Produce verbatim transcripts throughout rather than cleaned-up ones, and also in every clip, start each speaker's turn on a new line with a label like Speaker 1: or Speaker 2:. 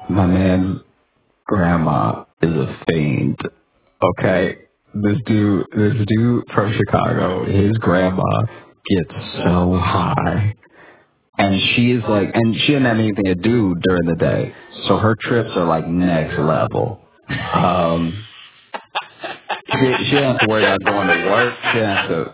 Speaker 1: My man, grandma is a fiend. Okay, this dude, this dude from Chicago, his grandma gets so high, and she is like, and she doesn't have anything to do during the day, so her trips are like next level. Um, she she doesn't have to worry about going to work. She doesn't have to.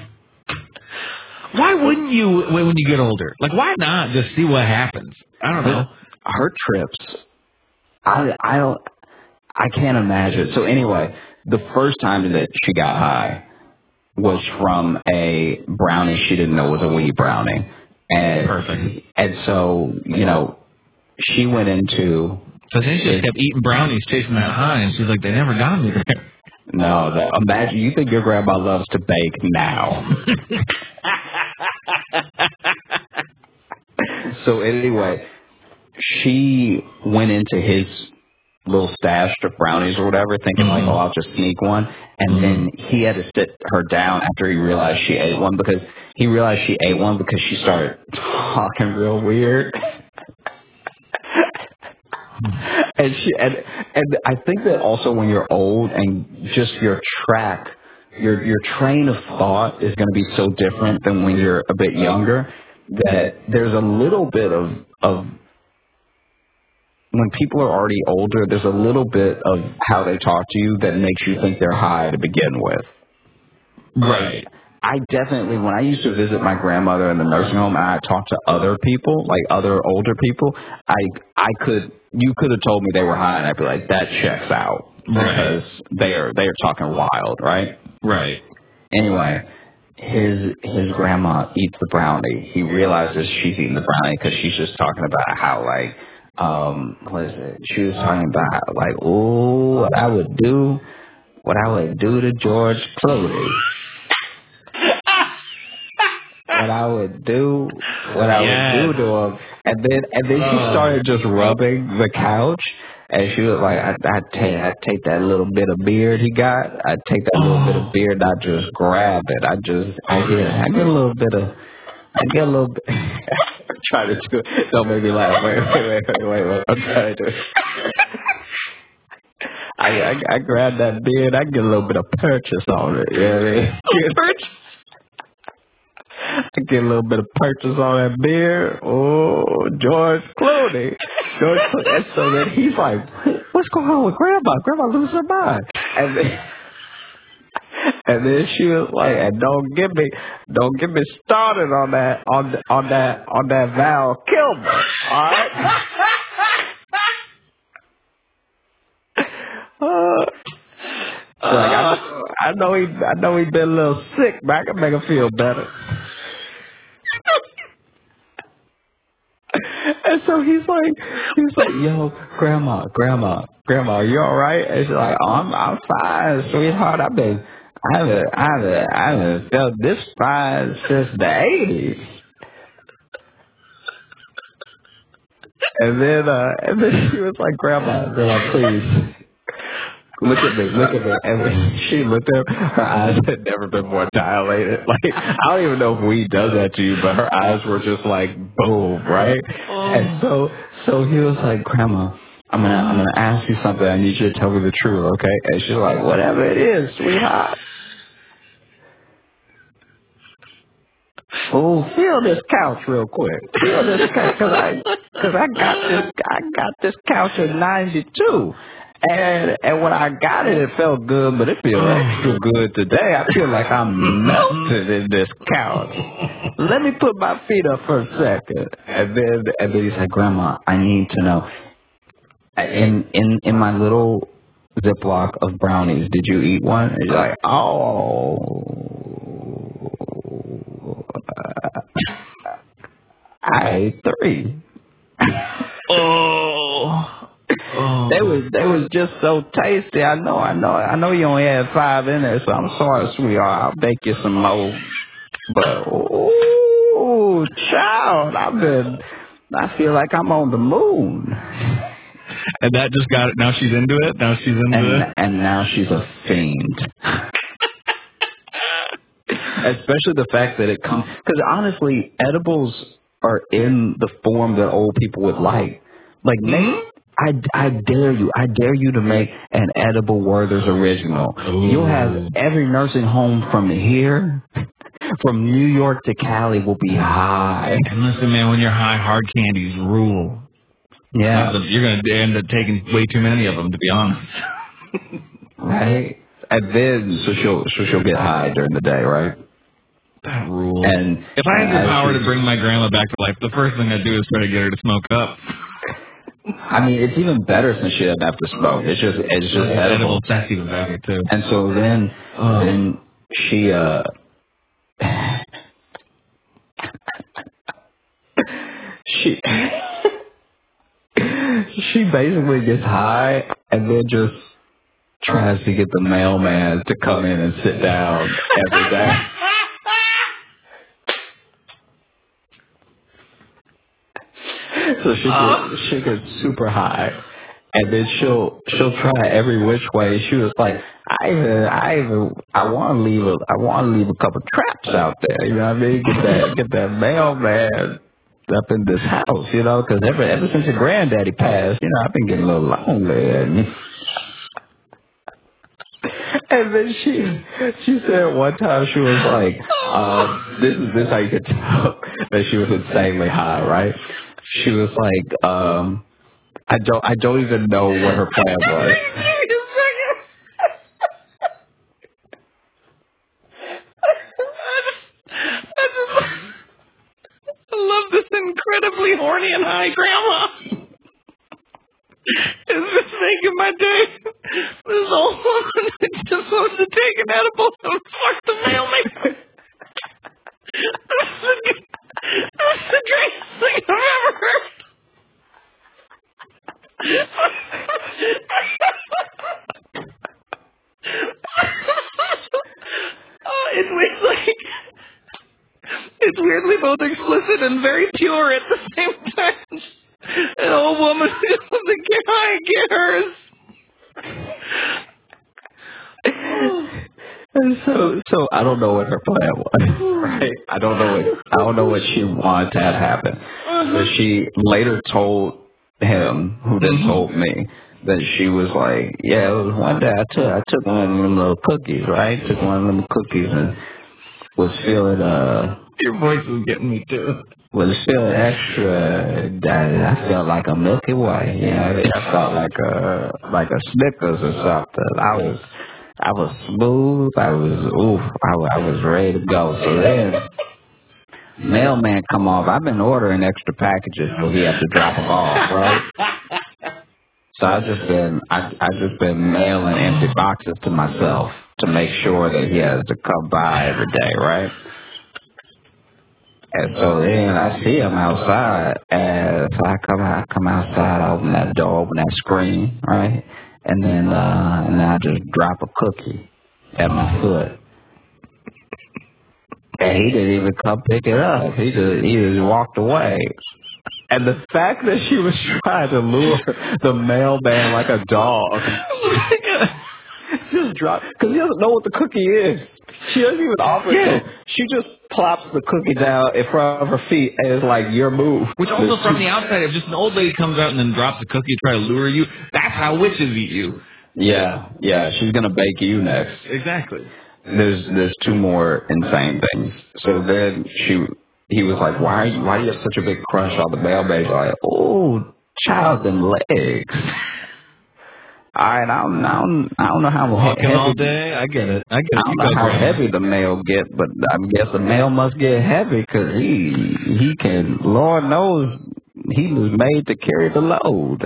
Speaker 2: Why wouldn't you when you get older? Like, why not just see what happens? I don't know.
Speaker 1: Her, her trips, I I don't. I can't imagine. So anyway, the first time that she got high was from a brownie she didn't know was a weed brownie. And,
Speaker 2: Perfect.
Speaker 1: And so, you know, she went into...
Speaker 2: So then she just kept eating brownies, chasing that high, and she's like, they never got me there.
Speaker 1: No, that, imagine, you think your grandma loves to bake now. So anyway, she went into his little stash of brownies or whatever, thinking
Speaker 2: mm-hmm.
Speaker 1: like, oh, I'll just sneak one. And mm-hmm. then he had to sit her down after he realized she ate one because he realized she ate one because she started talking real weird. and she and and I think that also when you're old and just your track, your your train of thought is going to be so different than when you're a bit younger that there's a little bit of of when people are already older, there's a little bit of how they talk to you that makes you think they're high to begin with.
Speaker 2: Right.
Speaker 1: I definitely, when I used to visit my grandmother in the nursing home and I talked to other people, like other older people, I I could, you could have told me they were high and I'd be like, that checks out.
Speaker 2: Right.
Speaker 1: Because they are, they are talking wild, right?
Speaker 2: Right.
Speaker 1: Anyway, his his grandma eats the brownie. He realizes she's eating the brownie because she's just talking about how, like, Um, what is it? She was talking about like, ooh, what I would do, what I would do to George Clooney. What I would do, what I
Speaker 2: yes.
Speaker 1: would do to him, and then and then she started just rubbing the couch, and she was like, I I take I take that little bit of beard he got, I take that little bit of beard, and I just grab it, I just I get I get a little bit of. I get a little bit. I'm trying to do it. Don't make me laugh. Wait, wait, wait, wait, wait, wait. I'm trying to do it. I, I, I grab that beard. I get a little bit of purchase on it. You know what I mean? Purchase. I get a little bit of purchase on that beard. Oh, George Clooney. George Clooney. And so then he's like, what's going on with Grandma? Grandma losing her mind. And then... And then she was like, and don't get me, don't get me started on that, on on that, on that Val Kilmer, all right? uh, so like, I, I know he, I know he been a little sick, but I can make him feel better. And so he's like, he's like, yo, grandma, grandma, grandma, are you all right? And she's like, oh, I'm, I'm fine, sweetheart. I've been. I haven't, I haven't, I haven't felt this fine since the eighties. And then, uh, and then she was like, Grandma, Grandma, please, look at me, look at me. And when she looked at her, her eyes had never been more dilated. Like, I don't even know if weed does that to you, but her eyes were just like, boom, right? And so, so he was like, Grandma, I'm gonna, I'm gonna ask you something. I need you to tell me the truth, okay? And she's like, whatever it is, sweetheart. Oh, feel this couch real quick. Feel this couch, cause I, cause I got this, I got this couch in ninety-two, and and when I got it, it felt good, but it feels extra good today. I feel like I'm melted in this couch. Let me put my feet up for a second, and then and then he's like, Grandma, I need to know. In in in my little Ziploc of brownies, did you eat one? And he's like, oh. I ate three.
Speaker 2: oh. oh,
Speaker 1: they was they was just so tasty. I know, I know, I know. You only had five in there, so I'm sorry, sweetheart. I'll bake you some more. But ooh, child, I've been. I feel like I'm on the moon.
Speaker 2: And that just got it. Now she's into it. Now she's into
Speaker 1: and,
Speaker 2: it.
Speaker 1: And now she's a fiend. Especially the fact that it comes, because honestly, edibles are in the form that old people would like. Like, mm-hmm. name, I, I dare you. I dare you to make an edible Werther's original.
Speaker 2: Ooh.
Speaker 1: You'll have every nursing home from here, from New York to Cali, will be high.
Speaker 2: And listen, man, when you're high, hard candies rule.
Speaker 1: Yeah.
Speaker 2: You're going to end up taking way too many of them, to be honest.
Speaker 1: Right? And then, so she'll, so she'll get high during the day, right?
Speaker 2: That rules.
Speaker 1: And
Speaker 2: if I had the
Speaker 1: and
Speaker 2: power to bring my grandma back to life, the first thing I'd do is try to get her to smoke up.
Speaker 1: I mean, it's even better since she doesn't have to smoke. It's just, it's just
Speaker 2: yeah,
Speaker 1: edible.
Speaker 2: That's even better too.
Speaker 1: And so then, oh. then she, uh, she, she basically gets high and then just tries to get the mailman to come in and sit down every day. So she gets, she gets super high, and then she'll she'll try every which way. She was like, I even I even I want to leave a I want to leave a couple traps out there. You know what I mean? Get that get that mailman up in this house. You know, because ever ever since your granddaddy passed, you know, I've been getting a little lonely. And, and then she she said one time she was like, um, this is this is how you could tell that she was insanely high, right? She was like, um, I don't, I don't even know what her plan was.
Speaker 2: I just, I love this incredibly horny and high grandma. It's just making my day. This old woman just wants to take an edible and fuck the mailman. That's the, that's the greatest thing I've ever heard. Oh, it's weird, like, it's weirdly both explicit and very pure at the same time. An old woman who wants to get high and get hers.
Speaker 1: And so, so I don't know what her plan was. Right? I don't know what I don't know what she wanted to have happen. But she later told him, who then told me, that she was like, yeah, it was one day I took I took one of them little cookies, right? Took one of them cookies and was feeling uh
Speaker 2: your voice was getting me too.
Speaker 1: Was feeling extra. I, I felt like a Milky Way, you know. I felt like a like a Snickers or something. I was I was smooth. I was oof. I, I was ready to go. So then, mailman come off. I've been ordering extra packages, so he has to drop them off, right? So I just been I I just been mailing empty boxes to myself to make sure that he has to come by every day, right? And so then I see him outside, and so I come out, I come outside, I open that door, open that screen, right? And then uh, and then I just drop a cookie at my foot. And he didn't even come pick it up. He just he just walked away. And the fact that she was trying to lure the mailman like a dog, just drop, because he doesn't know what the cookie is. She doesn't even offer it to him. She just plops the cookie down in front of her feet and it's like, your move.
Speaker 2: Which also from the outside, if just an old lady comes out and then drops a cookie to try to lure you, that's how witches eat you.
Speaker 1: Yeah, yeah, she's going to bake you next.
Speaker 2: Exactly.
Speaker 1: There's there's two more insane things. So then she, he was like, why are you, why do you have such a big crush on the mailman? Like, oh, child and legs. All right, I don't, I don't, I don't know how
Speaker 2: walking
Speaker 1: heavy,
Speaker 2: all day. I get it. I get it.
Speaker 1: I don't know how heavy the mail get, but I guess the mail must get heavy because he he can. Lord knows he was made to carry the load.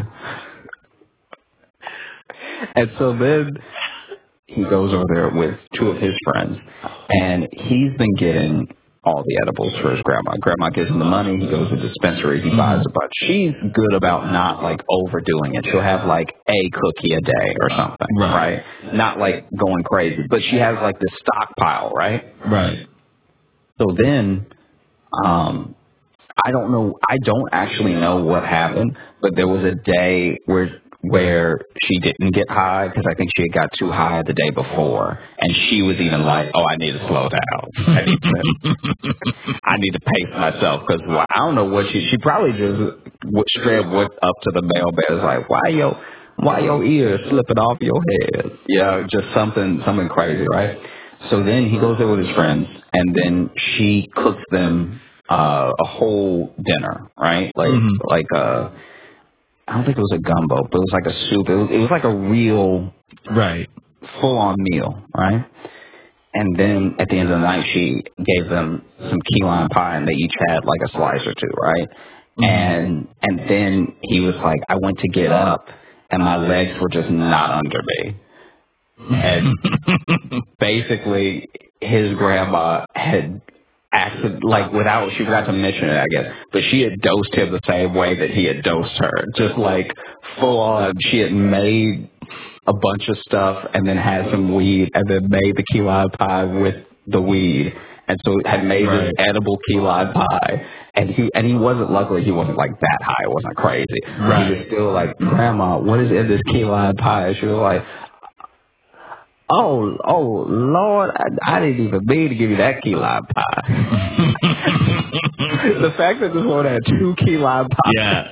Speaker 1: And so then he goes over there with two of his friends, and he's been getting all the edibles for his grandma. Grandma gives him the money. He goes to the dispensary. He buys a bunch. She's good about not, like, overdoing it. She'll have, like, a cookie a day or something, right? right? Not, like, going crazy. But she has, like, this stockpile, right?
Speaker 2: Right.
Speaker 1: So then, um, I don't know. I don't actually know what happened, but there was a day where where she didn't get high because I think she had got too high the day before, and she was even like, "Oh, I need to slow down. I need to, I need to pace myself because well, I don't know what she. She probably just w- straight went up to the mailman. It's like, why your why your ears slipping off your head? Yeah, just something something crazy, right? So then he goes there with his friends, and then she cooks them uh, a whole dinner, right? Like
Speaker 2: Mm-hmm.
Speaker 1: like a I don't think it was a gumbo, but it was like a soup. It was it was like a real
Speaker 2: Right.
Speaker 1: full on meal, right? And then at the end of the night, she gave them some key lime pie, and they each had like a slice or two, right?
Speaker 2: Mm-hmm.
Speaker 1: And and then he was like, I went to get up, and my legs were just not under me. And basically, his grandma had acted like without she forgot to mention it, I guess, but she had dosed him the same way that he had dosed her, just like full on. She had made a bunch of stuff and then had some weed and then made the key lime pie with the weed. And so had made
Speaker 2: Right.
Speaker 1: this edible key lime pie. And he and he wasn't, luckily he wasn't like that high. It wasn't crazy.
Speaker 2: Right.
Speaker 1: He was still like, Grandma, what is in this key lime pie? And she was like, oh, oh, Lord, I, I didn't even mean to give you that key lime pie. The fact that this one had two key lime pies.
Speaker 2: Yeah.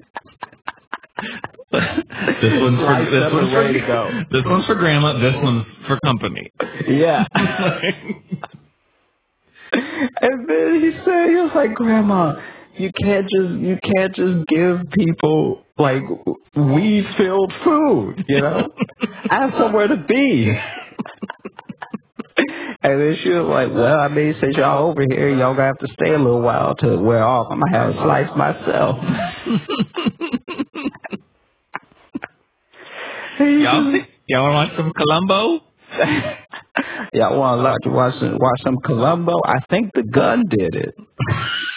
Speaker 2: This one's for
Speaker 1: Sliced
Speaker 2: this
Speaker 1: up
Speaker 2: one's
Speaker 1: and
Speaker 2: for
Speaker 1: ready to go.
Speaker 2: this one's for grandma. This one's for company.
Speaker 1: Yeah. And then he said, he was like, Grandma, you can't just you can't just give people like weed filled food, you know? I have somewhere to be. And then she was like, well, I mean, since y'all over here, y'all gonna have to stay a little while to wear off. I'm gonna have a slice myself.
Speaker 2: Y'all see, y'all want to watch some Columbo?
Speaker 1: Y'all want to watch some watch some Columbo? I think the gun did it.